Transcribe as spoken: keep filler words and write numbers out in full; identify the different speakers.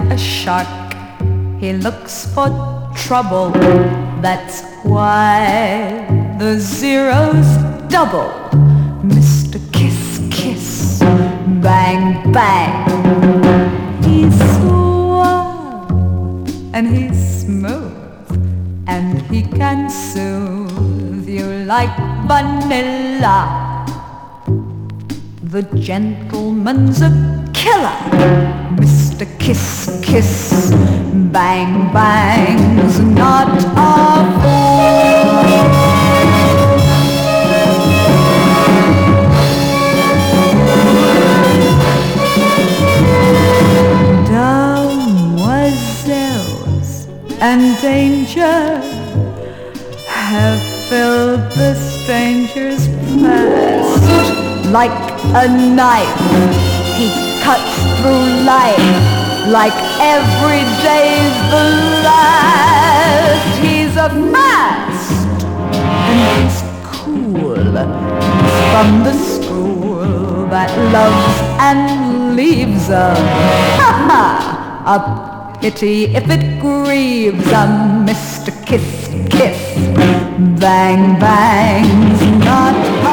Speaker 1: a shark. He looks for trouble. That's why the zeros double. Mister Kiss Kiss, bang bang. He's suave and he's smooth, and he can soothe you like vanilla. The gentleman's a killer. Mister Kiss Kiss, bang bang's not a fool. Demoiselles and danger have filled the stranger's past. Like a knife, he cuts through life like every day's the last. He's a fast and he's cool. He's from the school that loves and leaves a ha ha. A pity if it grieves a Mister Kiss Kiss, bang bang's not